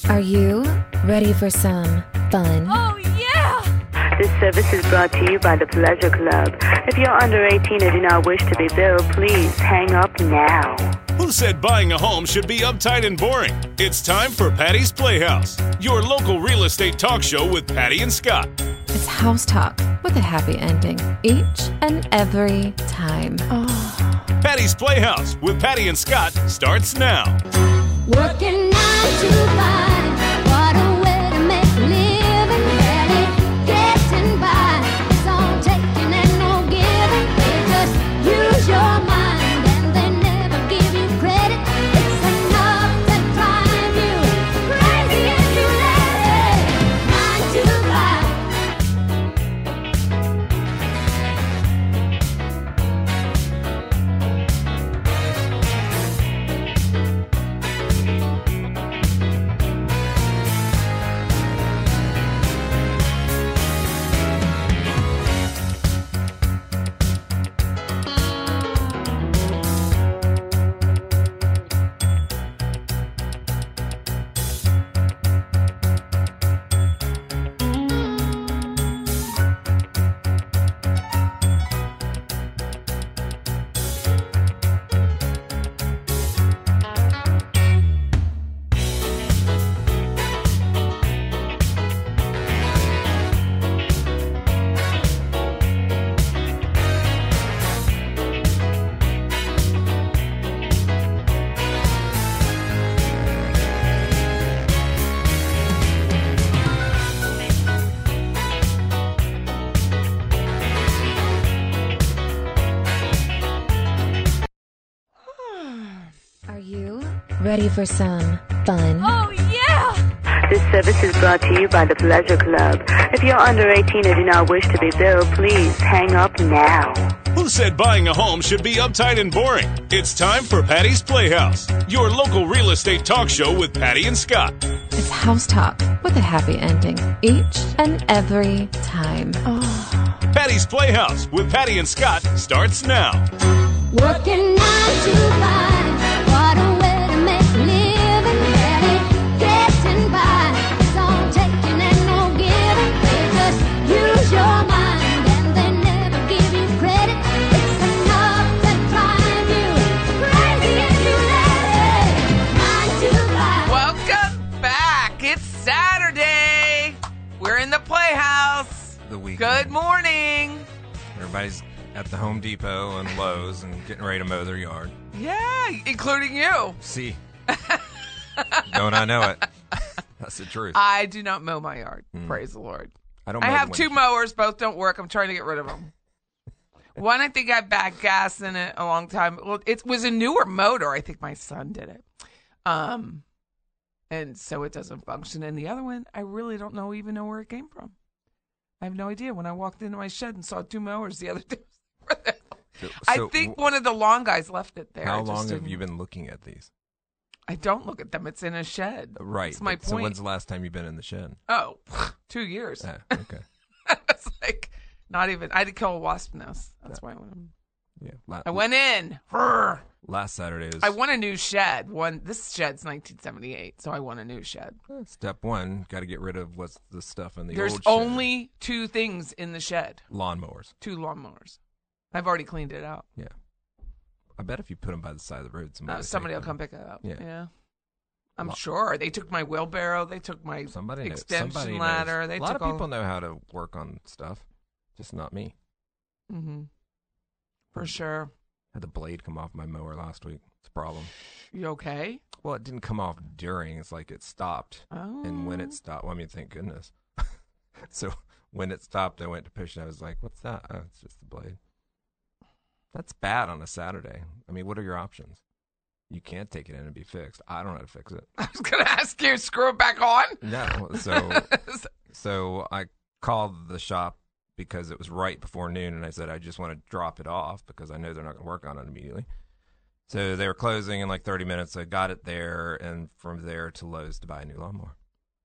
Are you ready for some fun? Oh, yeah! This service is brought to you by the Pleasure Club. If you're under 18 and do not wish to be billed, please hang up now. Who said buying a home should be uptight and boring? It's time for Patty's Playhouse, your local real estate talk show with Patty and Scott. It's house talk with a happy ending each and every time. Patty's Playhouse with Patty and Scott starts now. Working 9 to 5, what a way to make a living. Barely getting by, it's all taking and no giving. They just use your mind and they never give you credit. It's enough to drive you crazy if you let it. 9 to 5. Are you ready for some fun? Oh, yeah! This service is brought to you by the Pleasure Club. If you're under 18 and do not wish to be billed, please hang up now. Who said buying a home should be uptight and boring? It's time for Patty's Playhouse, your local real estate talk show with Patty and Scott. It's house talk with a happy ending each and every time. Patty's Playhouse with Patty and Scott starts now. Working 9 to 5, what a way to make a living. Barely getting by, it's all taking and no giving. They just use your mind and they never give you credit. It's enough to drive you crazy if you let it. 9 to 5. Welcome back. It's Saturday. We're in the Playhouse. The weekend. Good morning. Everybody's at the Home Depot and Lowe's and getting ready to mow their yard. Yeah, including you. See, don't I know it? That's the truth. I do not mow my yard. Praise the Lord. I don't. I mow have the two windshield. mowers. Both don't work. I'm trying to get rid of them. One, I think I had bad gas in it a long time. Well, it was a newer motor. I think my son did it. And so it doesn't function. And the other one, I really don't even know where it came from. I have no idea. When I walked into my shed and saw two mowers the other day, I think one of the lawn guys left it there. How long have you been looking at these? I don't look at them. It's in a shed. Right. That's my point. So when's the last time you've been in the shed? Oh, 2 years. Okay. It's like not even. I had to kill a wasp nest. That's why I went in. Yeah. I went in. Brr. Last Saturday was. I want a new shed. This shed's 1978, so I want a new shed. Step one. Got to get rid of what's the stuff in the There's old shed. only two things in the shed. Lawnmowers. 2 lawnmowers. I've already cleaned it out. Yeah. I bet if you put them by the side of the road, Somebody will come pick it up. Yeah. I'm sure. They took my wheelbarrow. They took my extension ladder. They a lot took of people know how to work on stuff, just not me. Mm-hmm. For sure. Had the blade come off my mower last week. It's a problem. You okay? Well, it didn't come off during. It's like it stopped. Oh. And when it stopped, well, I mean, thank goodness. So when it stopped, I went to push it. I was like, what's that? Oh, it's just the blade. That's bad on a Saturday. I mean, what are your options? You can't take it in and be fixed. I don't know how to fix it. I was going to ask you, screw it back on? No. So I called the shop because it was right before noon, and I said, I just want to drop it off because I know they're not going to work on it immediately. So they were closing in like 30 minutes. I got it there, and from there to Lowe's to buy a new lawnmower.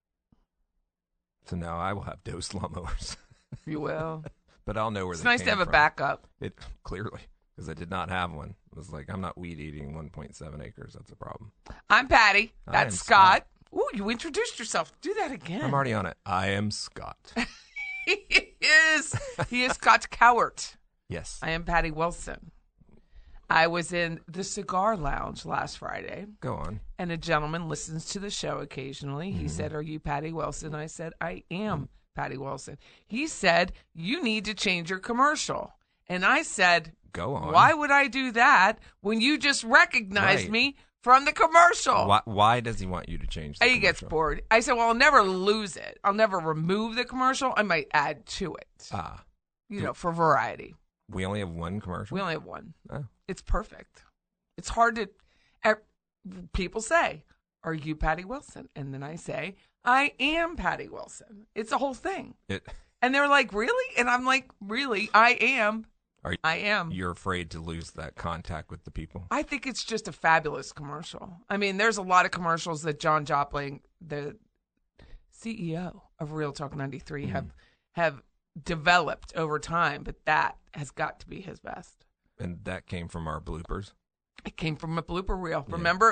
So now I will have dosed lawnmowers. You will. But I'll know where It's they nice to came have a from. backup. It clearly, because I did not have one. It was like, I'm not weed eating 1.7 acres. That's a problem. I'm Patty. I am That's Scott. Ooh, you introduced yourself. Do that again. I'm already on it. I am Scott. He is Scott Cowart. Yes. I am Patty Wilson. I was in the cigar lounge last Friday. Go on. And a gentleman listens to the show occasionally. He said, "Are you Patty Wilson?" I said, "I am Patty Wilson." He said, "You need to change your commercial." And I said, "Go on. Why would I do that when you just recognized me from the commercial?" Why does he want you to change the commercial? He gets bored. I said, "Well, I'll never lose it. I'll never remove the commercial. I might add to it, for variety." We only have one commercial? We only have one. Oh. It's perfect. It's hard to... People say, "Are you Patty Wilson?" And then I say, "I am Patty Wilson." It's a whole thing. And they're like, "Really?" And I'm like, "Really? I am. I am." You're afraid to lose that contact with the people? I think it's just a fabulous commercial. I mean, there's a lot of commercials that John Jopling, the CEO of Real Talk 93, have developed over time, but that has got to be his best. And that came from our bloopers? It came from a blooper reel. Yeah. Over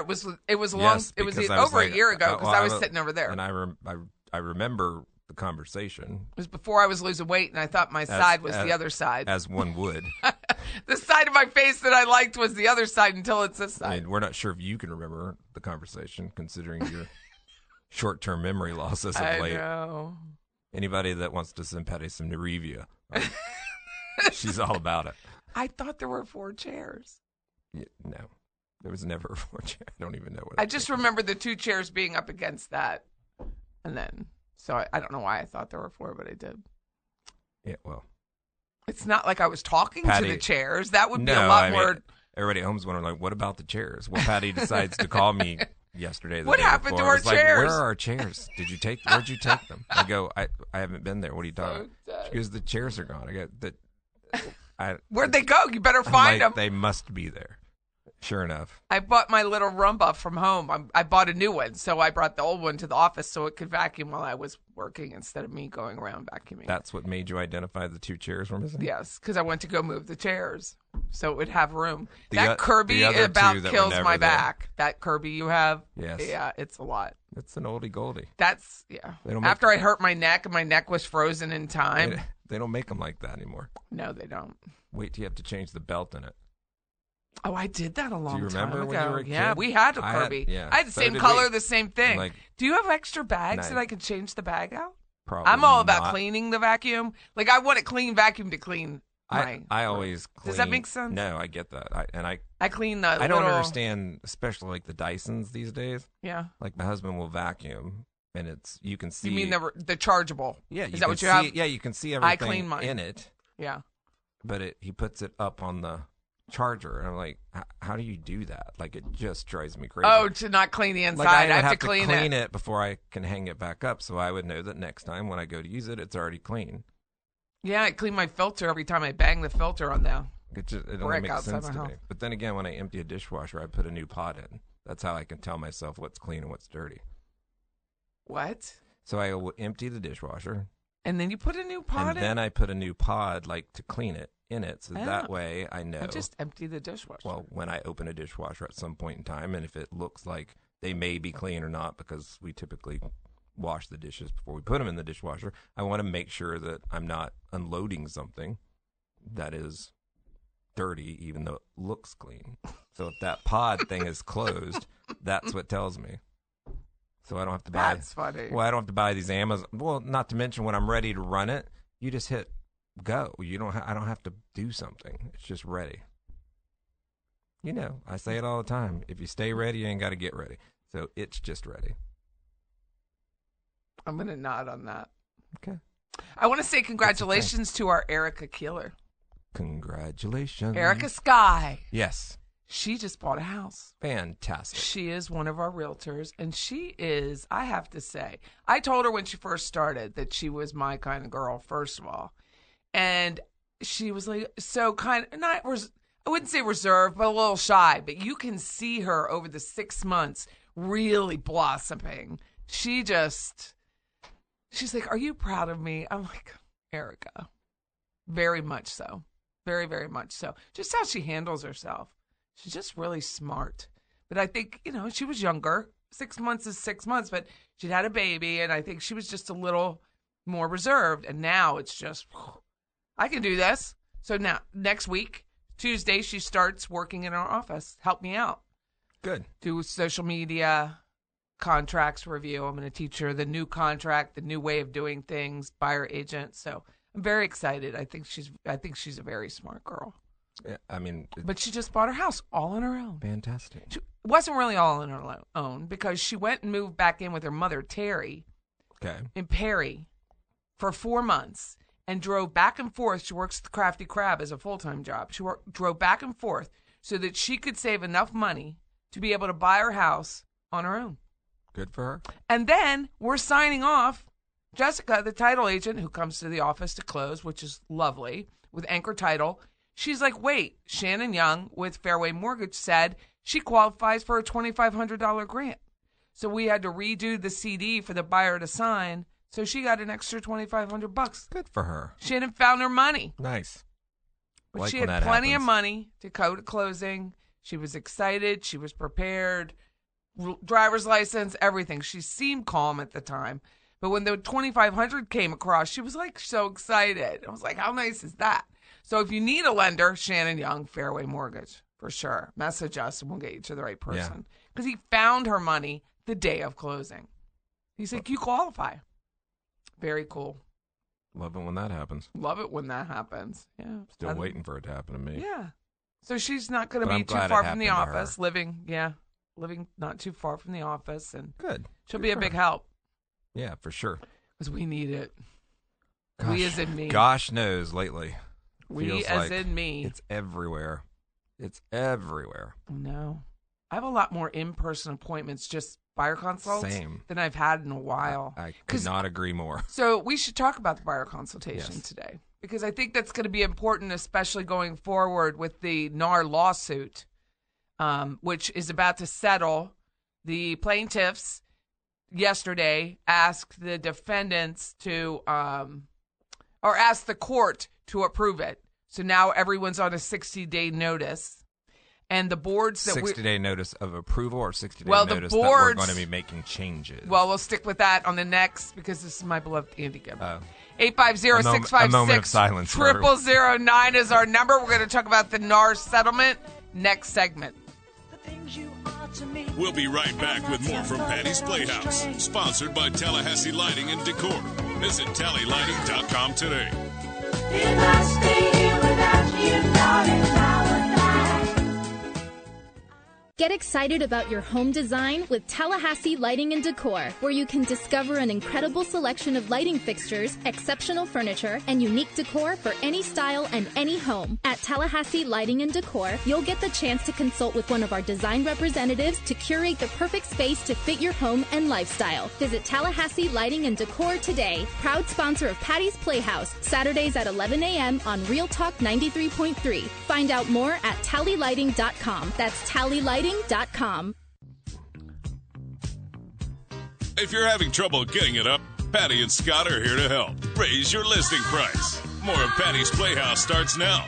a year ago because I was sitting over there. And I remember the conversation. It was before I was losing weight, and I thought my side was the other side. As one would. The side of my face that I liked was the other side until it's this side. I mean, we're not sure if you can remember the conversation, considering your short-term memory loss as of late. I know. Anybody that wants to send Patty some Nerevia, she's all about it. I thought there were 4 chairs. Yeah, no, there was never a 4 chair. I don't even know what. I just remember the 2 chairs being up against that, and then I don't know why I thought there were 4, but I did. Yeah, well, it's not like I was talking to the chairs. That would be a lot more. Everybody at home's wondering, like, what about the chairs? Well, Patty decides to call me yesterday. What happened to our chairs? Where are our chairs? Where'd you take them? I go, I haven't been there. What are you talking about? She goes, the chairs are gone. I go, where'd they go? You better find them. They must be there. Sure enough. I bought my little Roomba from home. I bought a new one, so I brought the old one to the office so it could vacuum while I was working instead of me going around vacuuming. That's what made you identify the 2 chairs were missing? Yes, because I went to go move the chairs so it would have room. That Kirby about kills my back. That Kirby you have? Yes. Yeah, it's a lot. It's an oldie goldie. That's, yeah. After I hurt my neck and my neck was frozen in time. They don't make them like that anymore. No, they don't. Wait till you have to change the belt in it. Oh, I did that a long time ago. Do you remember when you were a kid? Yeah, we had a Kirby. I had the same color, the same thing. Do you have extra bags that I can change the bag out? Probably I'm all about cleaning the vacuum. Like, I want a clean vacuum to clean I always clean. Does that make sense? No, I get that. I clean the I don't understand, especially like the Dysons these days. Yeah. Like, my husband will vacuum, and you can see. You mean the chargeable? Yeah. Is that what you have? Yeah, you can see everything I clean mine. in it. Yeah. But he puts it up on the charger, and I'm like, how do you do that? Like, it just drives me crazy. Oh, to not clean the inside. Like, I have to clean it before I can hang it back up, so I would know that next time when I go to use it, it's already clean. Yeah, I clean my filter every time I bang the filter on there. It only makes sense to me. But then again, when I empty a dishwasher, I put a new pot in. That's how I can tell myself what's clean and what's dirty. What? So I will empty the dishwasher. And then you put a new pod in? And then I put a new pod, like, to clean it in it. So that way I know. I just empty the dishwasher. Well, when I open a dishwasher at some point in time, and if it looks like they may be clean or not, because we typically wash the dishes before we put them in the dishwasher, I want to make sure that I'm not unloading something that is dirty, even though it looks clean. So if that pod thing is closed, that's what tells me. So I don't have to buy. That's funny. Well, I don't have to buy these Amazon. Well, not to mention when I'm ready to run it, you just hit go. I don't have to do something. It's just ready. You know, I say it all the time. If you stay ready, you ain't got to get ready. So it's just ready. I'm going to nod on that. Okay. I want to say congratulations to our Erica Keeler. Congratulations. Erica Sky. Yes. She just bought a house. Fantastic. She is one of our realtors, and she is, I have to say, I told her when she first started that she was my kind of girl, first of all. And she was like, so kind of, I wouldn't say reserved, but a little shy. But you can see her over the 6 months really blossoming. She's like, are you proud of me? I'm like, Erica, very much so. Very, very much so. Just how she handles herself. She's just really smart. But I think, she was younger. 6 months is 6 months, but she'd had a baby, and I think she was just a little more reserved. And now it's just, I can do this. So now, next week, Tuesday, she starts working in our office. Help me out. Good. Do social media, contracts review. I'm going to teach her the new contract, the new way of doing things, buyer agent. So I'm very excited. I think she's a very smart girl. Yeah, I mean, but she just bought her house all on her own. Fantastic. She wasn't really all on her own because she went and moved back in with her mother, Terry, in Perry for 4 months and drove back and forth. She works at the Crafty Crab as a full-time job. She drove back and forth so that she could save enough money to be able to buy her house on her own. Good for her. And then we're signing off Jessica, the title agent who comes to the office to close, which is lovely, with Anchor Title. She's like, wait, Shannon Young with Fairway Mortgage said she qualifies for a $2,500 grant. So we had to redo the CD for the buyer to sign. So she got an extra $2,500. Good for her. Shannon found her money. Nice. But like she had plenty of money to go to closing. She was excited. She was prepared. Driver's license, everything. She seemed calm at the time. But when the $2,500 came across, she was like so excited. I was like, how nice is that? So if you need a lender, Shannon Young, Fairway Mortgage, for sure. Message us and we'll get you to the right person. Because he found her money the day of closing. He's like, you qualify. Very cool. Love it when that happens. Love it when that happens. Yeah. Still waiting for it to happen to me. Yeah. So she's not going to be too far from the office, living not too far from the office. And good. She'll be a big help. Yeah, for sure. Because we need it. Gosh, we as in me. Gosh knows lately. We as in me. It's everywhere. It's everywhere. No. I have a lot more in-person appointments, just buyer consults, than I've had in a while. I could not agree more. So we should talk about the buyer consultation today, because I think that's going to be important, especially going forward with the NAR lawsuit, which is about to settle. The plaintiffs yesterday asked the defendants to, or asked the court to approve it. So now everyone's on a 60-day notice. And the boards that 60-day notice of approval or 60-day notice that we're going to be making changes? Well, we'll stick with that on the next, because this is my beloved Andy Gibb. 850-656-0009 is our number. We're going to talk about the NAR settlement next segment. We'll be right back with more from Patty's Playhouse, sponsored by Tallahassee Lighting and Decor. Visit tallylighting.com today. If I stay here without you, darling, I would die. Get excited about your home design with Tallahassee Lighting and Decor, where you can discover an incredible selection of lighting fixtures, exceptional furniture, and unique decor for any style and any home. At Tallahassee Lighting and Decor, you'll get the chance to consult with one of our design representatives to curate the perfect space to fit your home and lifestyle. Visit Tallahassee Lighting and Decor today. Proud sponsor of Patty's Playhouse, Saturdays at 11 a.m. on Real Talk 93.3. Find out more at tallylighting.com. That's tallylighting.com. If you're having trouble getting it up, Patty and Scott are here to help. Raise your listing price. More of Patty's Playhouse starts now.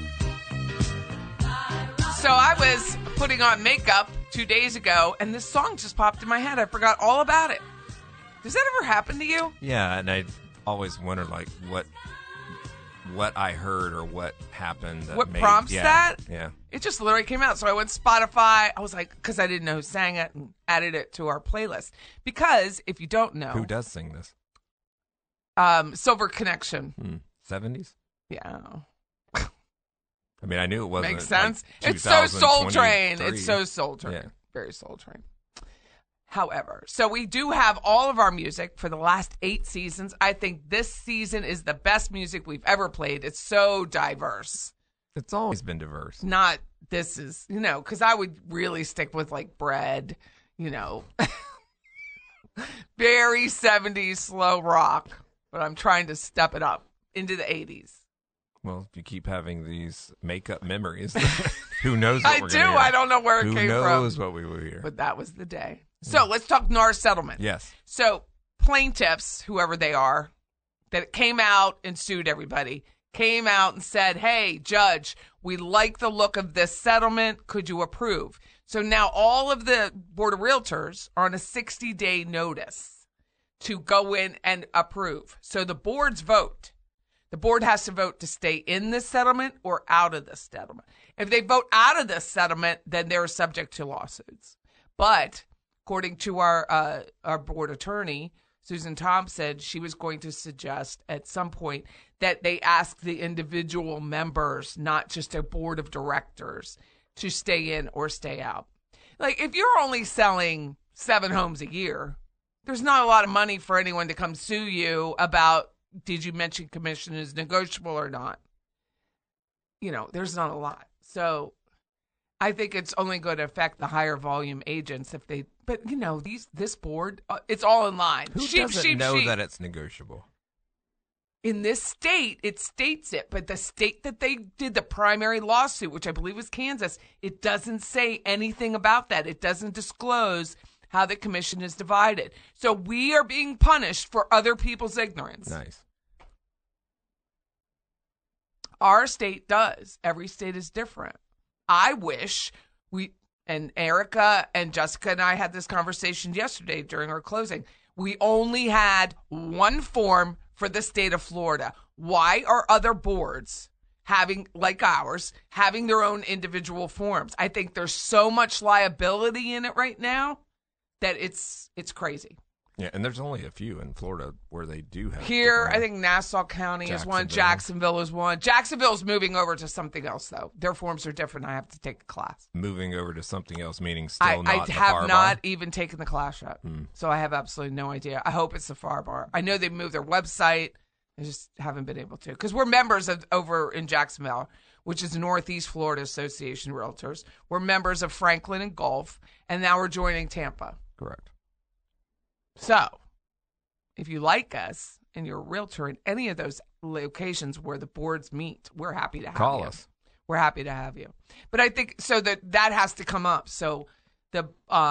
So I was putting on makeup 2 days ago, and this song just popped in my head. I forgot all about it. Does that ever happen to you? Yeah, and I always wondered, like, what I heard or what happened. What prompts that? Yeah. It just literally came out. So I went to Spotify. I was like, because I didn't know who sang it, and added it to our playlist. Because if you don't know. Who does sing this? Silver Connection. 70s? Yeah. I mean, I knew it wasn't. Makes sense. Like it's so Soul Train. It's so Soul Train. Yeah. Very Soul Train. However, so we do have all of our music for the last 8 seasons. I think this season is the best music we've ever played. It's so diverse. It's always been diverse. Not this is, because I would really stick with like Bread, very 70s slow rock, but I'm trying to step it up into the 80s. Well, if you keep having these makeup memories, who knows what we're going to hear. I don't know where it came from. Who knows what we will hear. But that was the day. So let's talk NAR settlement. Yes. So plaintiffs, whoever they are, that came out and sued everybody, came out and said, hey, judge, we like the look of this settlement. Could you approve? So now all of the Board of Realtors are on a 60-day notice to go in and approve. So the boards vote. The board has to vote to stay in this settlement or out of this settlement. If they vote out of this settlement, then they're subject to lawsuits. But according to our board attorney, Susan Thompson, she was going to suggest at some point that they ask the individual members, not just a board of directors, to stay in or stay out. Like, if you're only selling 7 homes a year, there's not a lot of money for anyone to come sue you about, did you mention commission is negotiable or not? You know, there's not a lot. So I think it's only going to affect the higher volume agents if they, but you know, this board, it's all in line. Who doesn't know that it's negotiable? In this state, it states it, but the state that they did the primary lawsuit, which I believe was Kansas, it doesn't say anything about that. It doesn't disclose how the commission is divided. So we are being punished for other people's ignorance. Nice. Our state does. Every state is different. I wish and Erica and Jessica and I had this conversation yesterday during our closing. We only had one form for the state of Florida. Why are other boards having, like ours, having their own individual forms? I think there's so much liability in it right now that it's crazy. Yeah, and there's only a few in Florida where they do have. Here, I think Nassau County is one. Jacksonville is one. Jacksonville's moving over to something else, though. Their forms are different. I have to take a class. Moving over to something else, meaning still not I the have FAR not bar? even taken the class yet, so I have absolutely no idea. I hope it's the FAR bar. I know they moved their website. I just haven't been able to, because we're members of over in Jacksonville, which is Northeast Florida Association of Realtors. We're members of Franklin and Gulf, and now we're joining Tampa. Correct. So, if you like us and you're a realtor in any of those locations where the boards meet, we're happy to have you. Call us. We're happy to have you. But I think so that has to come up. So the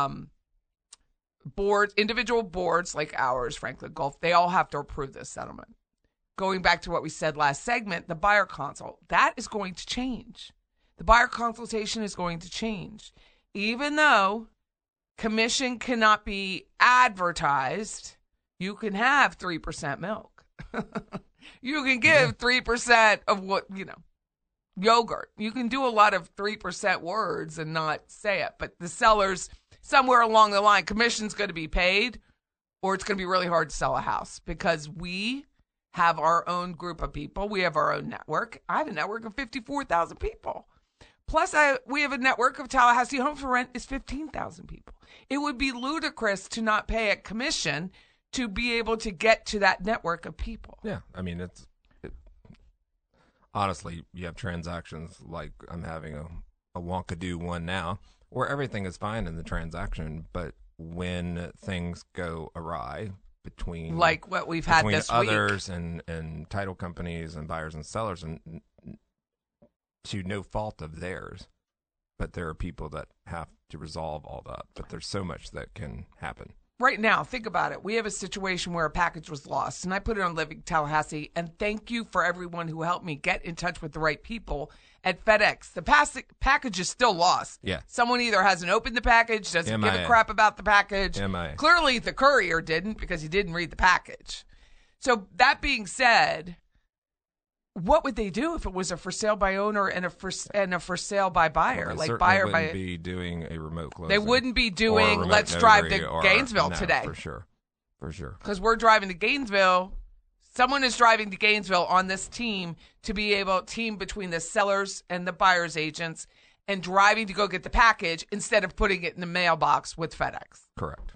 boards, individual boards like ours, Franklin Gulf, they all have to approve this settlement. Going back to what we said last segment, the buyer consult, that is going to change. The buyer consultation is going to change. Even though commission cannot be advertised, you can have 3% milk. You can give 3% of what, yogurt. You can do a lot of 3% words and not say it. But the sellers, somewhere along the line, commission's going to be paid, or it's going to be really hard to sell a house because we have our own group of people. We have our own network. I have a network of 54,000 people. Plus, we have a network of Tallahassee Homes for Rent is 15,000 people. It would be ludicrous to not pay a commission to be able to get to that network of people. Yeah, I mean, honestly, you have transactions like I'm having a Wonkadoo one now where everything is fine in the transaction, but when things go awry between like what we've had this others week. and title companies and buyers and sellers, and to no fault of theirs, but there are people that have to resolve all that. But there's so much that can happen. Right now, think about it. We have a situation where a package was lost, and I put it on Living Tallahassee, and thank you for everyone who helped me get in touch with the right people at FedEx. The package is still lost. Yeah. Someone either hasn't opened the package, doesn't give a crap about the package. MIA. Clearly, the courier didn't because he didn't read the package. So that being said, what would they do if it was a for sale by owner and a for sale by buyer? Well, like buyer wouldn't by be doing a remote closing. They wouldn't be doing let's drive to Gainesville today. For sure. Because we're driving to Gainesville. Someone is driving to Gainesville on this team to be able to team between the sellers and the buyer's agents and driving to go get the package instead of putting it in the mailbox with FedEx. Correct.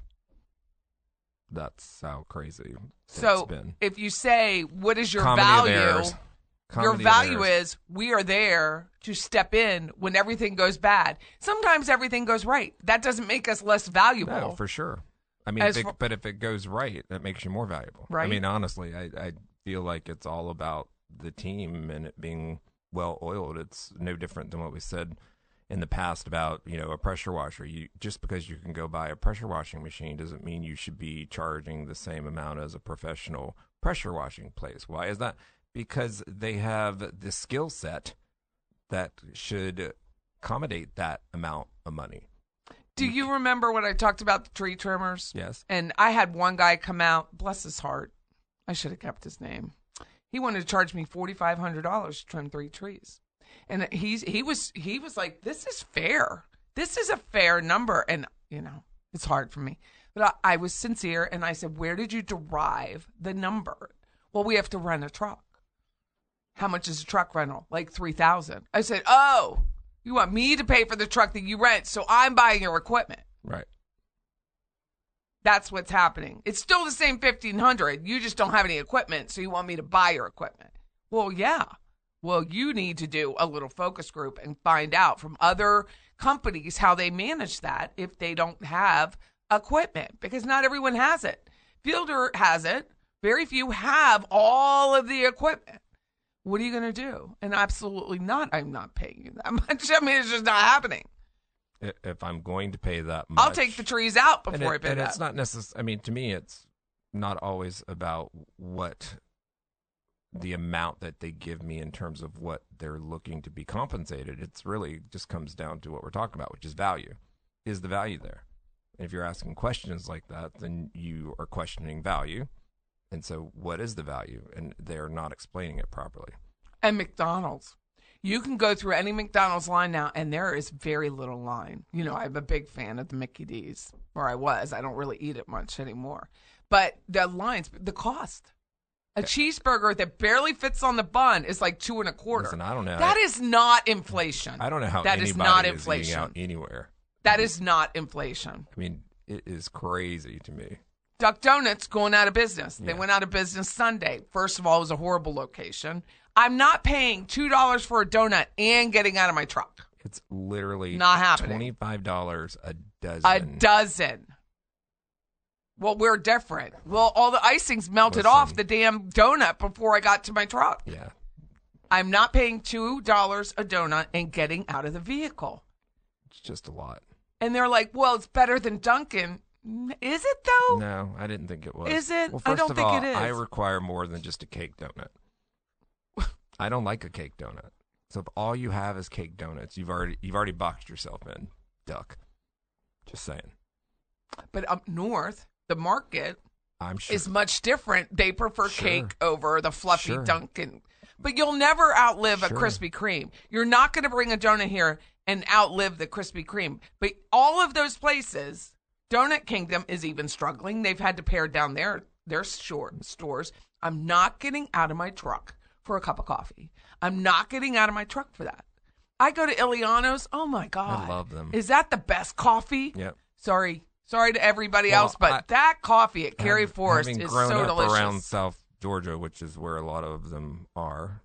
That's how crazy it's been. If you say, what is your Comedy value? Your value is we are there to step in when everything goes bad. Sometimes everything goes right. That doesn't make us less valuable. No, for sure. I mean, but if it goes right, that makes you more valuable. Right. I mean, honestly, I feel like it's all about the team and it being well-oiled. It's no different than what we said in the past about, a pressure washer. Just because you can go buy a pressure washing machine doesn't mean you should be charging the same amount as a professional pressure washing place. Why is that? Because they have the skill set that should accommodate that amount of money. Do you remember when I talked about the tree trimmers? Yes. And I had one guy come out, bless his heart. I should have kept his name. He wanted to charge me $4,500 to trim 3 trees. And he was like, this is fair. This is a fair number. And, it's hard for me. But I was sincere, and I said, where did you derive the number? Well, we have to rent a truck. How much is a truck rental? Like $3,000. I said, oh, you want me to pay for the truck that you rent, so I'm buying your equipment. Right. That's what's happening. It's still the same $1,500. You just don't have any equipment, so you want me to buy your equipment. Well, yeah. Well, you need to do a little focus group and find out from other companies how they manage that if they don't have equipment, because not everyone has it. Fielder has it. Very few have all of the equipment. What are you going to do? And absolutely not. I'm not paying you that much. I mean, it's just not happening. If I'm going to pay that much, I'll take the trees out before I pay that. And it's not necessarily, I mean, to me, it's not always about what the amount that they give me in terms of what they're looking to be compensated. It's really just comes down to what we're talking about, which is value. Is the value there? And if you're asking questions like that, then you are questioning value. And so what is the value? And they're not explaining it properly. And McDonald's. You can go through any McDonald's line now, and there is very little line. I'm a big fan of the Mickey D's, or I was. I don't really eat it much anymore. But the lines, the cost. A cheeseburger that barely fits on the bun is like $2.25. Listen, I don't know. That is not inflation. I don't know how that anybody is not is inflation. eating out anywhere. That is not inflation. I mean, it is crazy to me. Duck Donuts going out of business. They Yeah. went out of business Sunday. First of all, it was a horrible location. I'm not paying $2 for a donut and getting out of my truck. It's literally not happening. $25 a dozen. A dozen. Well, we're different. Well, all the icing's melted Listen. off the damn donut before I got to my truck. Yeah. I'm not paying $2 a donut and getting out of the vehicle. It's just a lot. And they're like, well, it's better than Dunkin'. Is it, though? No, I didn't think it was. Is it? Well, I first don't of think all, it is. I require more than just a cake donut. I don't like a cake donut. So if all you have is cake donuts, you've already boxed yourself in, Duck. Just saying. But up north, the market I'm sure is much different. They prefer Sure. cake over the fluffy Sure. Dunkin'. But you'll never outlive a Sure. Krispy Kreme. You're not going to bring a donut here and outlive the Krispy Kreme. But all of those places, Donut Kingdom is even struggling. They've had to pare down their stores. I'm not getting out of my truck for a cup of coffee. I'm not getting out of my truck for that. I go to Iliano's. Oh, my God. I love them. Is that the best coffee? Yep. Sorry to everybody Well, else, but that coffee at Cary Forest having is grown so up delicious. around South Georgia, which is where a lot of them are,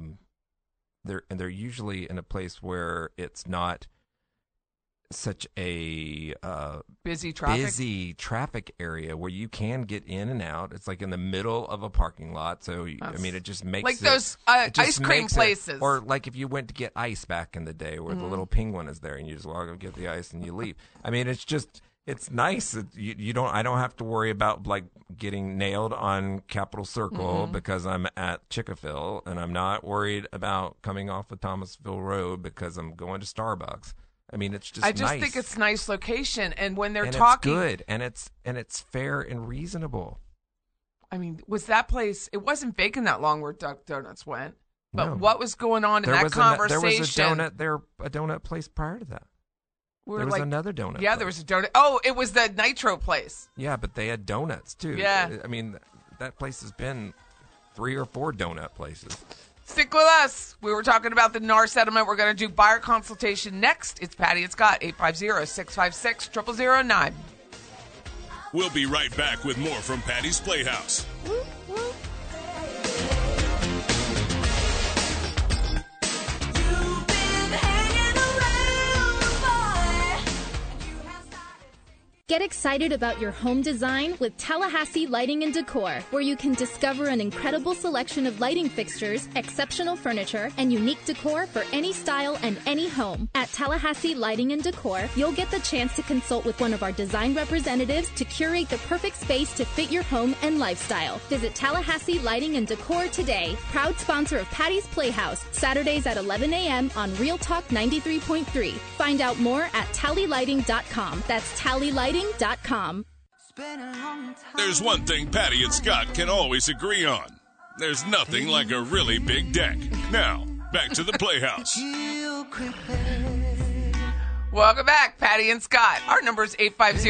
they're usually in a place where it's not such a busy traffic area where you can get in and out. It's like in the middle of a parking lot, so it just makes like it, those it just ice cream makes it- places. or like if you went to get ice back in the day, where the little penguin is there, and you just walk up, get the ice, and you leave. I mean, it's nice. I don't have to worry about like getting nailed on Capitol Circle because I'm at Chickaphil, and I'm not worried about coming off of Thomasville Road because I'm going to Starbucks. I mean, it's just. I just nice. think it's nice location, and when they're and talking, it's good, and it's fair and reasonable. I mean, was that place? It wasn't vacant that long where Duck Donuts went, but No. what was going on in that conversation? There was a donut place prior to that. We were There was like, another donut. yeah, place. there was a donut. Oh, it was the Nitro place. Yeah, but they had donuts too. Yeah. I mean, that place has been 3 or 4 donut places. Stick with us. We were talking about the NAR settlement. We're going to do buyer consultation next. It's Patty and Scott, 850-656-0009. We'll be right back with more from Patty's Playhouse. Get excited about your home design with Tallahassee Lighting and Decor, where you can discover an incredible selection of lighting fixtures, exceptional furniture, and unique decor for any style and any home. At Tallahassee Lighting and Decor, you'll get the chance to consult with one of our design representatives to curate the perfect space to fit your home and lifestyle. Visit Tallahassee Lighting and Decor today. Proud sponsor of Patty's Playhouse, Saturdays at 11 a.m. on Real Talk 93.3. Find out more at tallylighting.com. That's tallylighting.com. There's one thing Patty and Scott can always agree on. There's nothing like a really big deck. Now, back to the Playhouse. Welcome back, Patty and Scott. Our number is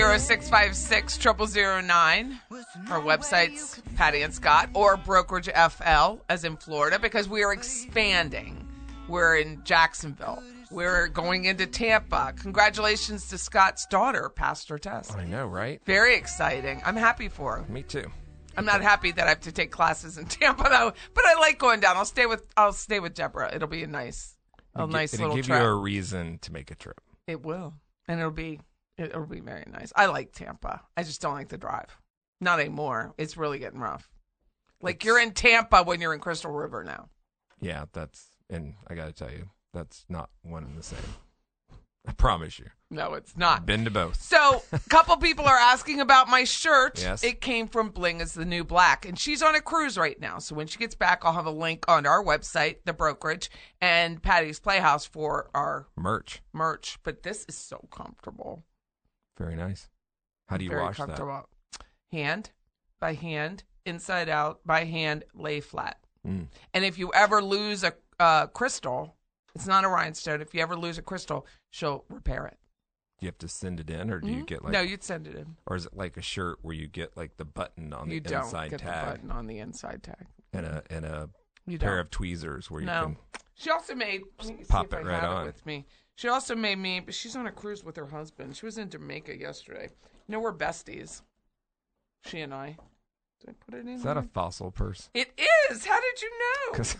850-656-0009. Our website's Patty and Scott or Brokerage FL, as in Florida, because we are expanding. We're in Jacksonville. We're going into Tampa. Congratulations to Scott's daughter, passed her test. I know, right? Very exciting. I'm happy for her. Me too. I'm not happy that I have to take classes in Tampa, though, but I like going down. I'll stay with Deborah. It'll be a nice little trip. It'll give you a reason to make a trip. It will, and it'll be very nice. I like Tampa. I just don't like the drive. Not anymore. It's really getting rough. Like you're in Tampa when you're in Crystal River now. Yeah, and I got to tell you, that's not one and the same. I promise you. No, it's not. Been to both. So, a couple people are asking about my shirt. Yes. It came from Bling is the New Black, and she's on a cruise right now. So when she gets back, I'll have a link on our website, The Brokerage, and Patty's Playhouse for our merch. But this is so comfortable. Very nice. How do you Very wash comfortable. Hand by hand, inside out, by hand, lay flat. And if you ever lose a crystal, it's not a rhinestone. If you ever lose a crystal, she'll repair it. Do you have to send it in, or do you get like... No, you'd send it in. Or is it like a shirt where you get like the button on the inside tag? You don't get the button on the inside tag. And a pair of tweezers where you can... She also made... Pop it right on. With me. She also made me... But she's on a cruise with her husband. She was in Jamaica yesterday. You know, we're besties. She and I. Did I put it in Is that a fossil purse? It is! How did you know? 'Cause...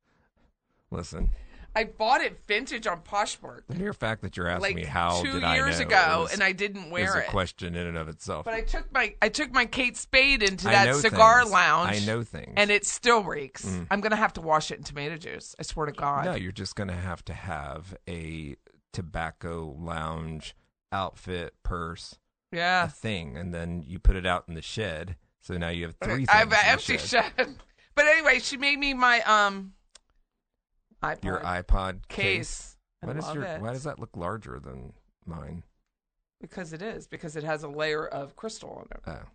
Listen... I bought it vintage on Poshmark. The mere fact that you're asking me how 2 did I know years ago, and I didn't wear it. Is a question in and of itself. But I took my Kate Spade into that cigar lounge. I know things. And it still reeks. I'm going to have to wash it in tomato juice. I swear to God. No, you're just going to have a tobacco lounge outfit, purse, a thing, and then you put it out in the shed. So now you have 3 things. I have an empty shed. But anyway, she made me my iPod. Your iPod case. Why does that look larger than mine? Because it is. Because it has a layer of crystal on it. Oh.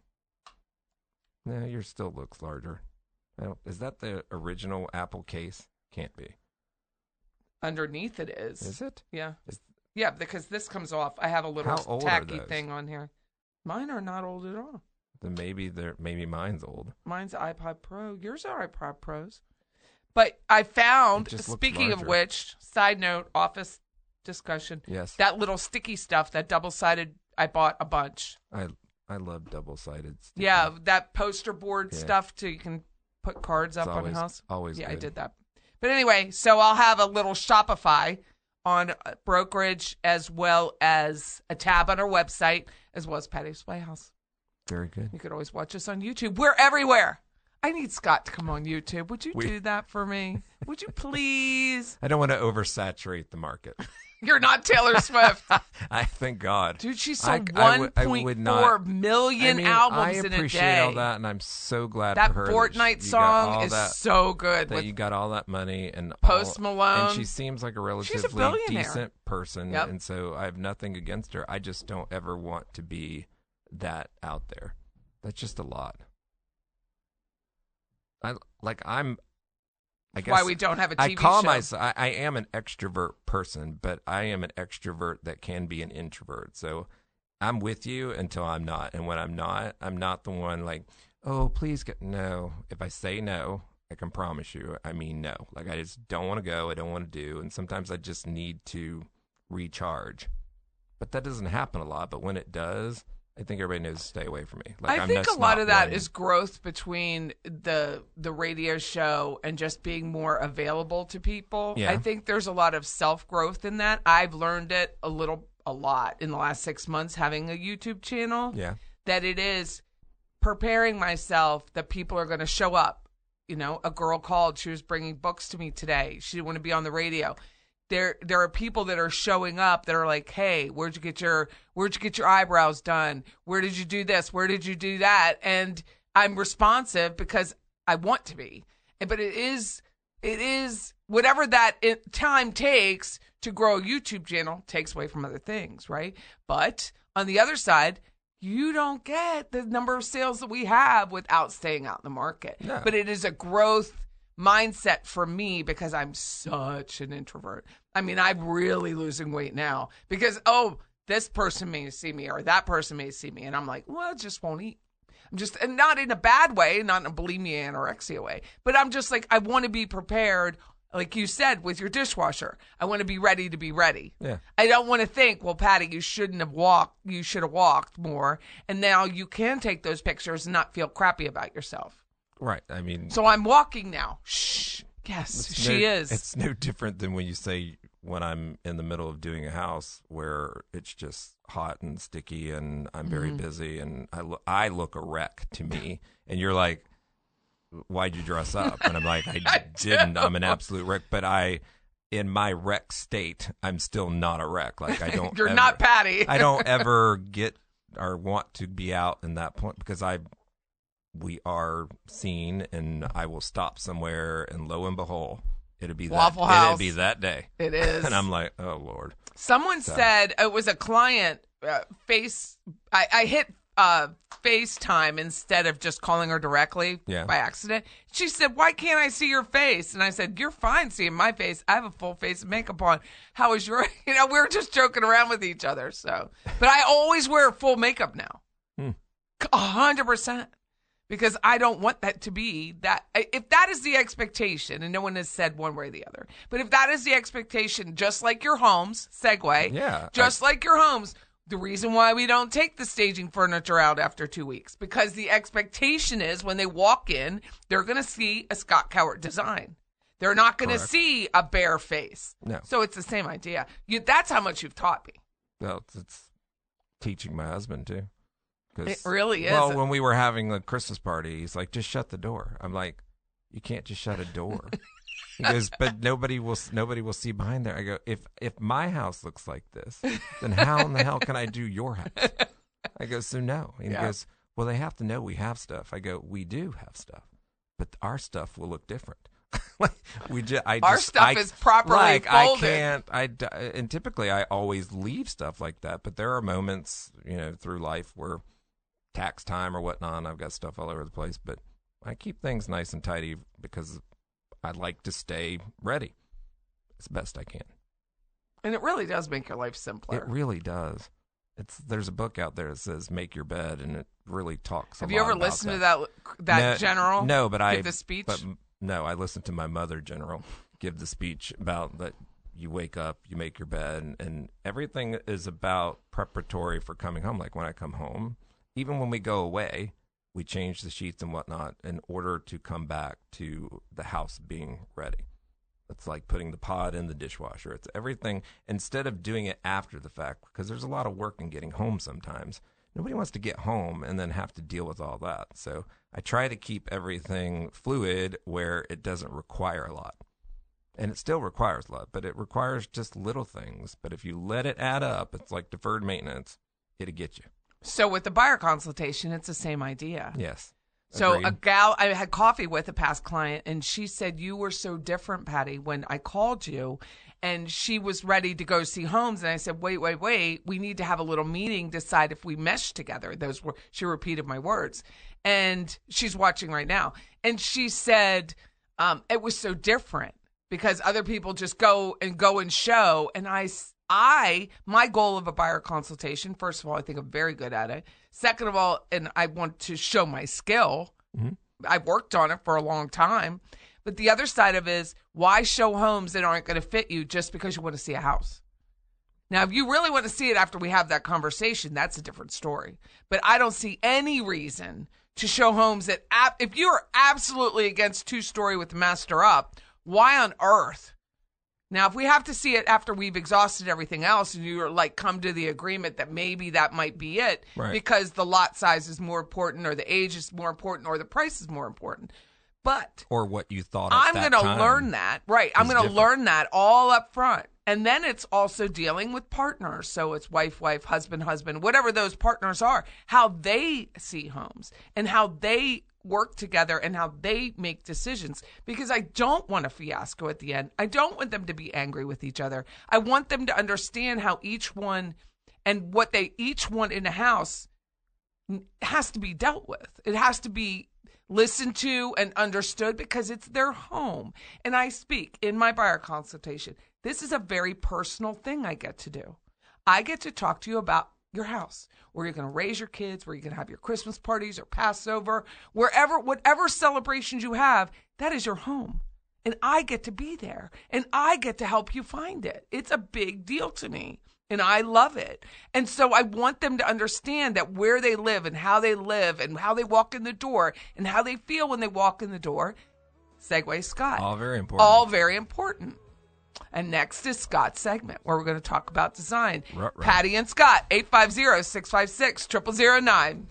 No, yours still looks larger. Is that the original Apple case? Can't be. Underneath it is. Is it? Yeah. Yeah, because this comes off. I have a little tacky thing on here. Mine are not old at all. Then maybe mine's old. Mine's iPod Pro. Yours are iPod Pros. But I found, speaking of which, side note, office discussion. Yes. That little sticky stuff, that double-sided, I bought a bunch. I love double-sided sticky. Yeah, that poster board stuff you can put cards up on the house. Always Yeah, good. I did that. But anyway, so I'll have a little Shopify on Brokerage as well as a tab on our website as well as Patty's Playhouse. Very good. You could always watch us on YouTube. We're everywhere. I need Scott to come on YouTube. Would you do that for me? Would you please? I don't want to oversaturate the market. You're not Taylor Swift. I thank God. Dude, she sold 1.4 million albums in a day. I appreciate all that, and I'm so glad that for her. Fortnite song is so good. That you got all that money. And Post Malone. And she seems like a relatively decent person, and so I have nothing against her. I just don't ever want to be that out there. That's just a lot. I guess why we don't have a TV I call show. myself. I am an extrovert person, but I am an extrovert that can be an introvert. So I'm with you until I'm not, and when I'm not the one like, oh, please get no. If I say no, I can promise you, I mean no. Like I just don't want to go. I don't want to do, and sometimes I just need to recharge. But that doesn't happen a lot. But when it does, I think everybody knows to stay away from me. I think a lot of that is growth between the radio show and just being more available to people. Yeah. I think there's a lot of self-growth in that. I've learned it a little a lot in the last 6 months having a YouTube channel. Yeah. That it is preparing myself that people are going to show up. You know, a girl called. She was bringing books to me today. She didn't want to be on the radio. There are people that are showing up that are like, hey, where'd you get your eyebrows done? Where did you do this? Where did you do that? And I'm responsive because I want to be. But it is whatever that time takes to grow a YouTube channel takes away from other things, right? But on the other side, you don't get the number of sales that we have without staying out in the market. No. But it is a growth mindset for me because I'm such an introvert. I mean, I'm really losing weight now because, this person may see me or that person may see me. And I'm like, well, I just won't eat. And not in a bad way, not in a bulimia, anorexia way, but I'm just like, I want to be prepared. Like you said, with your dishwasher, I want to be ready to be ready. Yeah. I don't want to think, well, Patty, you shouldn't have walked. You should have walked more. And now you can take those pictures and not feel crappy about yourself. Right. I mean. So I'm walking now. Shh. Yes, she is. It's no different than when you say when I'm in the middle of doing a house where it's just hot and sticky and I'm very busy and I look a wreck to me. And you're like, why'd you dress up? And I'm like, I didn't. I'm an absolute wreck. But in my wreck state, I'm still not a wreck. Like I don't. You're not Patty. I don't ever get or want to be out in that point because we are seen, and I will stop somewhere, and lo and behold, it'll be Waffle House. It'll be that day. It is, and I'm like, oh Lord. Someone said it was a client I hit FaceTime instead of just calling her directly by accident. She said, why can't I see your face? And I said, you're fine seeing my face. I have a full face of makeup on. How is your, we were just joking around with each other. So, but I always wear full makeup now. 100%. Because I don't want that to be that. If that is the expectation, and no one has said one way or the other, but if that is the expectation, just like your homes, segue, like your homes, the reason why we don't take the staging furniture out after 2 weeks, because the expectation is when they walk in, they're going to see a Scott Cowart design. They're not going to see a bare face. No. So it's the same idea. That's how much you've taught me. Well, it's teaching my husband too. It really is. Well, when we were having a Christmas party, he's like, just shut the door. I'm like, you can't just shut a door. He goes, but nobody will see behind there. I go, if my house looks like this, then how in the hell can I do your house? I go, so no. And he goes, well, they have to know we have stuff. I go, we do have stuff, but our stuff will look different. Our stuff is properly folded. And typically I always leave stuff like that, but there are moments, through life where tax time or whatnot, and I've got stuff all over the place, but I keep things nice and tidy because I like to stay ready as best I can. And it really does make your life simpler. It really does. There's a book out there that says "Make Your Bed," and it really talks. Have you ever listened to that general? No, but give the speech. No, I listened to my mother general give the speech about that. You wake up, you make your bed, and everything is about preparatory for coming home. Like when I come home, even when we go away, we change the sheets and whatnot in order to come back to the house being ready. It's like putting the pot in the dishwasher. It's everything instead of doing it after the fact, because there's a lot of work in getting home sometimes. Nobody wants to get home and then have to deal with all that. So I try to keep everything fluid where it doesn't require a lot. And it still requires a lot, but it requires just little things. But if you let it add up, it's like deferred maintenance. It'll get you. So with the buyer consultation, it's the same idea. Yes. So Agreed. a gal, I had coffee with a past client, and she said, you were so different, Patty, when I called you, and she was ready to go see homes. And I said, wait, we need to have a little meeting, decide if we mesh together. She repeated my words. And she's watching right now. And she said, it was so different because other people just go and show. And my goal of a buyer consultation, first of all, I think I'm very good at it. Second of all, and I want to show my skill. Mm-hmm. I've worked on it for a long time. But the other side of it is, why show homes that aren't going to fit you just because you want to see a house? Now, if you really want to see it after we have that conversation, that's a different story. But I don't see any reason to show homes that, if you're absolutely against two-story with the master up, why on earth Now, if we have to see it after we've exhausted everything else and you're like come to the agreement that maybe that might be it because the lot size is more important or the age is more important or the price is more important. But or what you thought I'm going to learn that. Right. I'm going to learn that all up front. And then it's also dealing with partners. So it's wife, husband, whatever those partners are, how they see homes and how they work together and how they make decisions, because I don't want a fiasco at the end. I don't want them to be angry with each other. I want them to understand how each one and what they each want in a house has to be dealt with. It has to be listened to and understood because it's their home. And I speak in my buyer consultation. This is a very personal thing I get to do. I get to talk to you about your house, where you're going to raise your kids, where you're going to have your Christmas parties or Passover, whatever celebrations you have, that is your home. And I get to be there, and I get to help you find it. It's a big deal to me, and I love it. And so I want them to understand that where they live and how they walk in the door and how they feel when they walk in the door. Segway Scott. All very important. All very important. And next is Scott's segment, where we're going to talk about design. Right. Patty and Scott, 850-656-0009.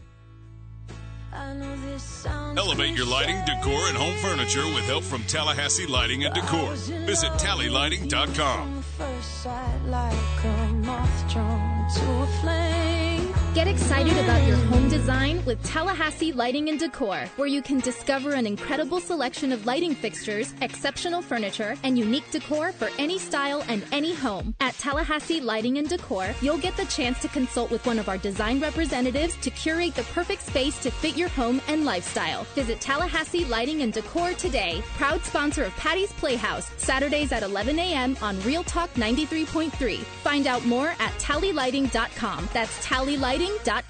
Elevate your lighting, decor, and home furniture with help from Tallahassee Lighting and Decor. Visit TallyLighting.com. Get excited about your home design with Tallahassee Lighting and Decor, where you can discover an incredible selection of lighting fixtures, exceptional furniture, and unique decor for any style and any home. At Tallahassee Lighting and Decor, you'll get the chance to consult with one of our design representatives to curate the perfect space to fit your home and lifestyle. Visit Tallahassee Lighting and Decor today. Proud sponsor of Patty's Playhouse, Saturdays at 11 a.m. on Real Talk 93.3. Find out more at TallyLighting.com. That's TallyLighting.com.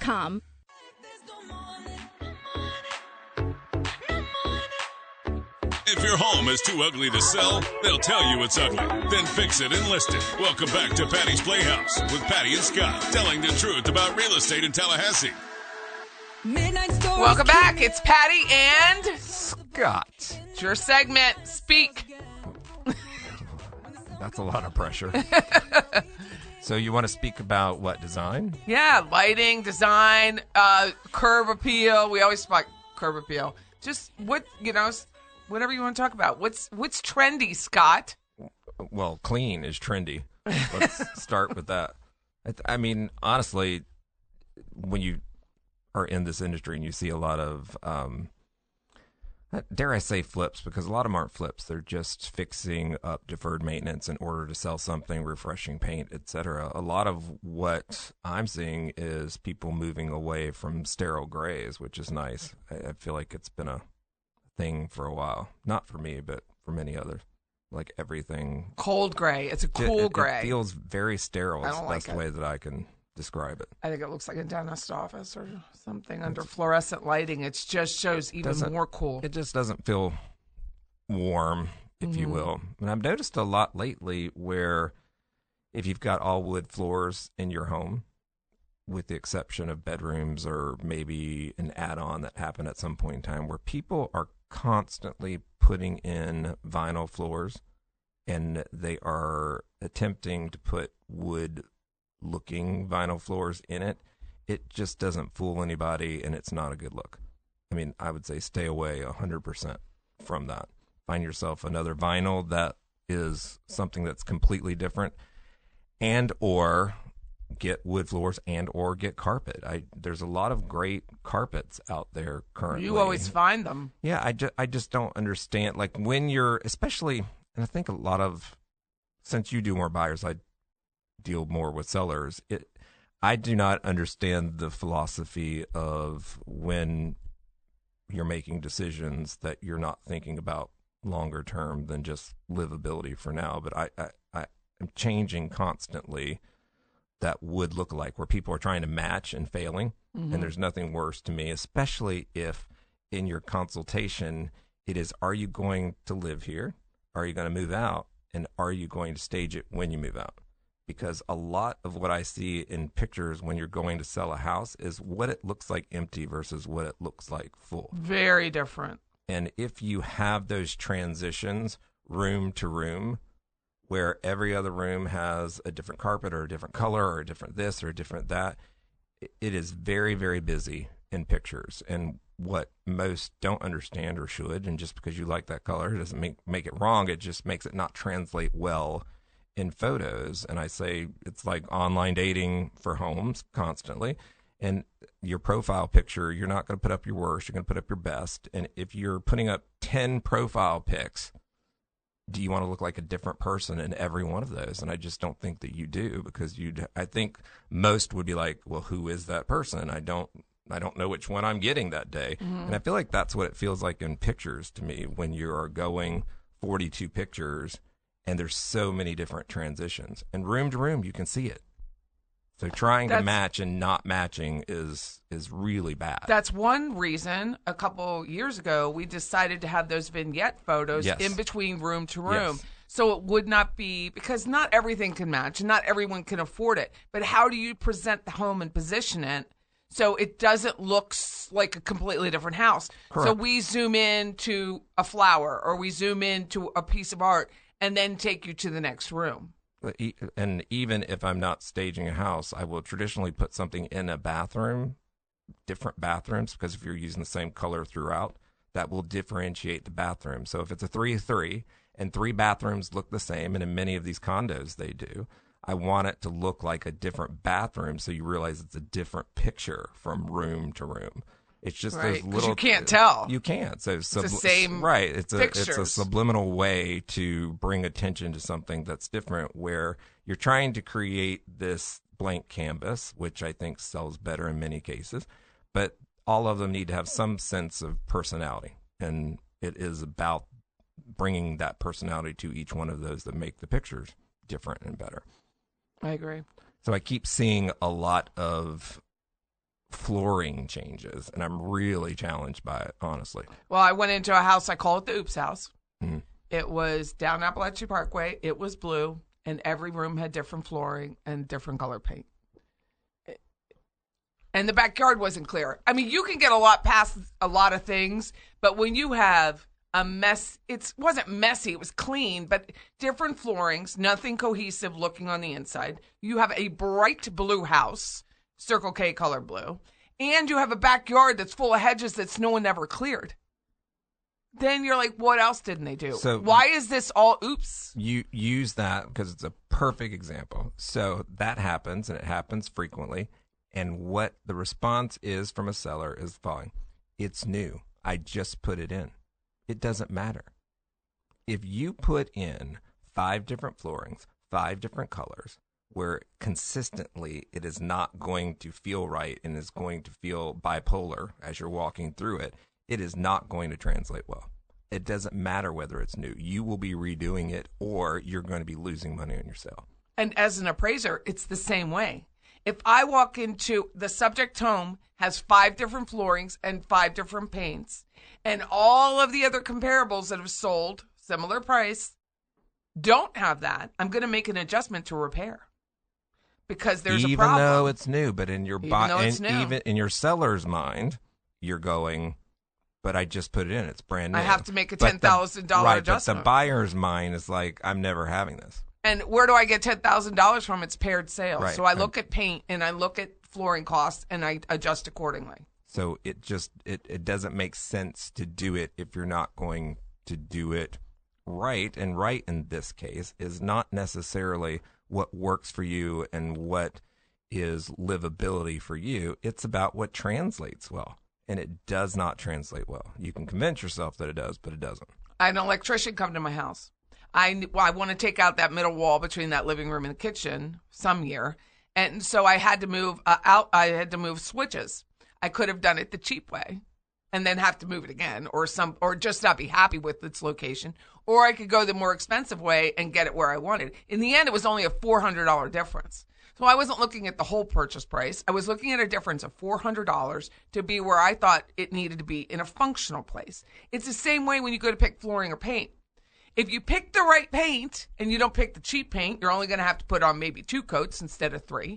If your home is too ugly to sell, they'll tell you it's ugly. Then fix it and list it. Welcome back to Patty's Playhouse with Patty and Scott, telling the truth about real estate in Tallahassee. Welcome back. It's Patty and Scott. It's your segment. Speak. That's a lot of pressure. So you want to speak about what, design? Yeah, lighting, design, curb appeal. We always talk curb appeal. Just whatever you want to talk about. What's trendy, Scott? Well, clean is trendy. Let's start with that. I mean, honestly, when you are in this industry and you see a lot of, dare I say flips, because a lot of them aren't flips. They're just fixing up deferred maintenance in order to sell something, refreshing paint, etc. A lot of what I'm seeing is people moving away from sterile grays, which is nice. I feel like it's been a thing for a while. Not for me, but for many others. Like everything. Cold gray. It's a cool gray. It feels very sterile. I don't That's like the way that I can describe it. I think it looks like a dentist office or something under fluorescent lighting. It just shows even more cool. It just doesn't feel warm, if you will. And I've noticed a lot lately where if you've got all wood floors in your home, with the exception of bedrooms or maybe an add-on that happened at some point in time, where people are constantly putting in vinyl floors and they are attempting to put wood-looking vinyl floors in it, it just doesn't fool anybody, and it's not a good look. I mean, I would say stay away 100% from that. Find yourself another vinyl that is something that's completely different, and or get wood floors and or get carpet. There's a lot of great carpets out there currently. You always find them. Yeah, I just don't understand. Like when you're, especially, and I think a lot of, since you do more buyers, I deal more with sellers. I do not understand the philosophy of when you're making decisions that you're not thinking about longer term than just livability for now. But I am changing constantly that would look like, where people are trying to match and failing. And there's nothing worse to me, especially if in your consultation it is, are you going to live here? Are you going to move out? And are you going to stage it when you move out? Because a lot of what I see in pictures when you're going to sell a house is what it looks like empty versus what it looks like full. Very different. And if you have those transitions room to room, where every other room has a different carpet or a different color or a different this or a different that. It is very, very busy in pictures. And what most don't understand or should, and just because you like that color doesn't make it wrong, it just makes it not translate well in photos. And I say it's like online dating for homes constantly. And your profile picture, you're not going to put up your worst, you're going to put up your best. And if you're putting up 10 profile pics, do you want to look like a different person in every one of those? And I just don't think that you do, because I think most would be like, well, who is that person? I don't know which one I'm getting that day. Mm-hmm. And I feel like that's what it feels like in pictures to me when you are going 42 pictures and there's so many different transitions. And room to room, you can see it. So trying to match and not matching is really bad. That's one reason a couple years ago we decided to have those vignette photos in between room to room. Yes. So it would not be, because not everything can match and not everyone can afford it. But how do you present the home and position it so it doesn't look like a completely different house? Correct. So we zoom in to a flower or we zoom into a piece of art and then take you to the next room. And even if I'm not staging a house, I will traditionally put something in a bathroom, different bathrooms, because if you're using the same color throughout, that will differentiate the bathroom. So if it's a 3-3 and 3 bathrooms look the same, and in many of these condos they do, I want it to look like a different bathroom so you realize it's a different picture from room to room. It's just those little. You can't tell. You can't. So it's the same. Right. It's a subliminal way to bring attention to something that's different, where you're trying to create this blank canvas, which I think sells better in many cases, but all of them need to have some sense of personality, and it is about bringing that personality to each one of those that make the pictures different and better. I agree. So I keep seeing a lot of flooring changes, and I'm really challenged by it, honestly. Well, I went into a house, I call it the Oops House. Mm-hmm. It was down Appalachia Parkway. It was blue, and every room had different flooring and different color paint. And the backyard wasn't clear. I mean, you can get a lot past a lot of things, but when you have a mess, it wasn't messy, it was clean, but different floorings, nothing cohesive looking on the inside. You have a bright blue house, Circle K color blue, and you have a backyard that's full of hedges that no one ever cleared. Then you're like, what else didn't they do? So why is this all oops? You use that because it's a perfect example. So that happens, and it happens frequently. And what the response is from a seller is the following: it's new. I just put it in. It doesn't matter. If you put in 5 different floorings, 5 different colors, where consistently it is not going to feel right and is going to feel bipolar as you're walking through it, it is not going to translate well. It doesn't matter whether it's new. You will be redoing it, or you're going to be losing money on your sale. And as an appraiser, it's the same way. If I walk into the subject home, has 5 different floorings and 5 different paints, and all of the other comparables that have sold, similar price, don't have that, I'm going to make an adjustment to repair. Because there's a problem. Even though it's new, but in your even in your seller's mind, you're going, but I just put it in. It's brand new. I have to make a $10,000 adjustment. But the buyer's mind is like, I'm never having this. And where do I get $10,000 from? It's paired sales. Right. So I look at paint and I look at flooring costs and I adjust accordingly. So it doesn't make sense to do it if you're not going to do it right. And right in this case is not necessarily what works for you and what is livability for you. It's about what translates well. And it does not translate well. You can convince yourself that it does, but it doesn't. I had an electrician come to my house. I want to take out that middle wall between that living room and the kitchen some year. And so I had to move out. I had to move switches. I could have done it the cheap way and then have to move it again, or just not be happy with its location. Or I could go the more expensive way and get it where I wanted. In the end, it was only a $400 difference. So I wasn't looking at the whole purchase price. I was looking at a difference of $400 to be where I thought it needed to be in a functional place. It's the same way when you go to pick flooring or paint. If you pick the right paint and you don't pick the cheap paint, you're only going to have to put on maybe 2 coats instead of 3.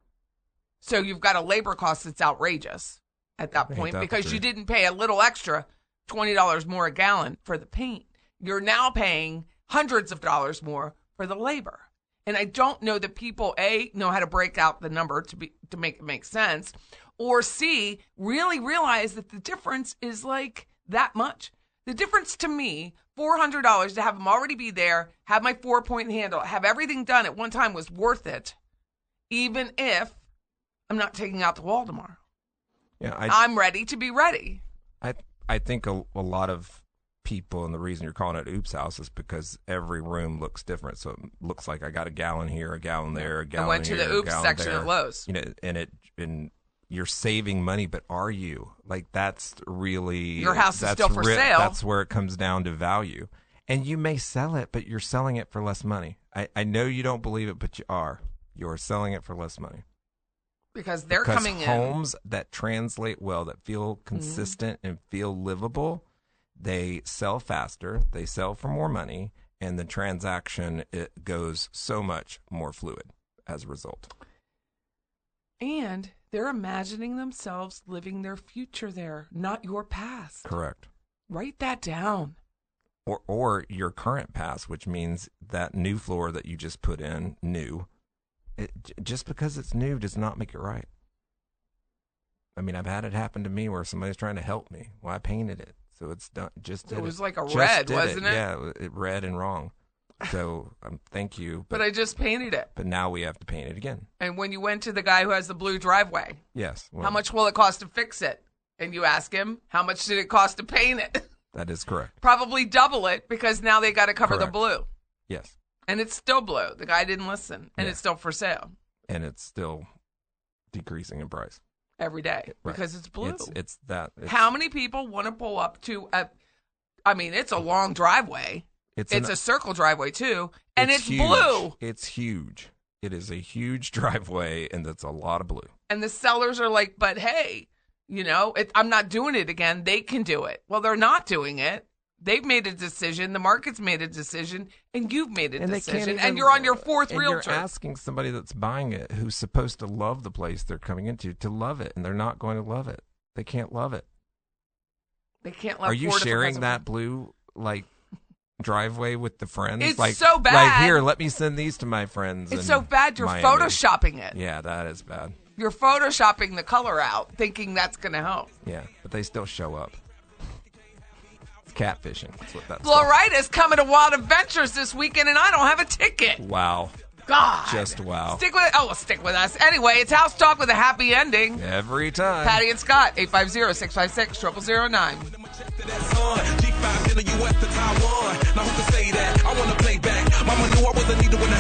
So you've got a labor cost that's outrageous at that point because you didn't pay a little extra, $20 more a gallon for the paint. You're now paying hundreds of dollars more for the labor. And I don't know that people, A, know how to break out the number to make it make sense, or C, really realize that the difference is like that much. The difference to me, $400 to have them already be there, have my 4-point handle, have everything done at one time was worth it, even if I'm not taking out the wall tomorrow. Yeah, I'm ready to be ready. I think a lot of people, and the reason you're calling it Oops House is because every room looks different. So it looks like I got a gallon here, a gallon there, a gallon I went here, to the Oops section there. at Lowe's. And you're saving money, but are you? Like, that's really... Your house is still for sale. That's where it comes down to value. And you may sell it, but you're selling it for less money. I know you don't believe it, but you are. You're selling it for less money. Because they're coming in. Homes that translate well, that feel consistent and feel livable, they sell faster, they sell for more money, and the transaction, it goes so much more fluid as a result. And they're imagining themselves living their future there, not your past. Correct. Write that down. Or your current past, which means that new floor that you just put in, new. Just because it's new does not make it right. I mean, I've had it happen to me where somebody's trying to help me. Well, I painted it, so it's done. It was like a red, wasn't it? Yeah, it red and wrong. So thank you. But I just painted it. But now we have to paint it again. And when you went to the guy who has the blue driveway, yes. Well, how much will it cost to fix it? And you ask him, how much did it cost to paint it? That is correct. Probably double it because now they got to cover correct. the blue. Yes. And it's still blue. The guy didn't listen. And it's still for sale. And it's still decreasing in price. Every day. Right. Because it's blue. It's that. How many people want to pull up to it's a long driveway. It's a circle driveway, too. And it's huge. Blue. It's huge. It is a huge driveway, and it's a lot of blue. And the sellers are like, but hey, I'm not doing it again. They can do it. Well, they're not doing it. They've made a decision. The market's made a decision. And you've made a decision. And you're on your fourth realtor. You're asking somebody that's buying it, who's supposed to love the place they're coming into, to love it. And they're not going to love it. They can't love it. They can't love it. Are you sharing that blue, driveway with the friends? It's so bad. Like, here, let me send these to my friends. It's so bad you're photoshopping it. Yeah, that is bad. You're photoshopping the color out, thinking that's going to help. Yeah, but they still show up. It's catfishing. That's what that's Florida's coming to Wild Adventures this weekend, and I don't have a ticket. Wow. God. Just wow. Stick with us. Anyway, it's House Talk with a happy ending. Every time. Patty and Scott, 850-656-0009. G5 in the U.S. to Taiwan. Now who can say that? I want to play back. Mama knew I wasn't needed when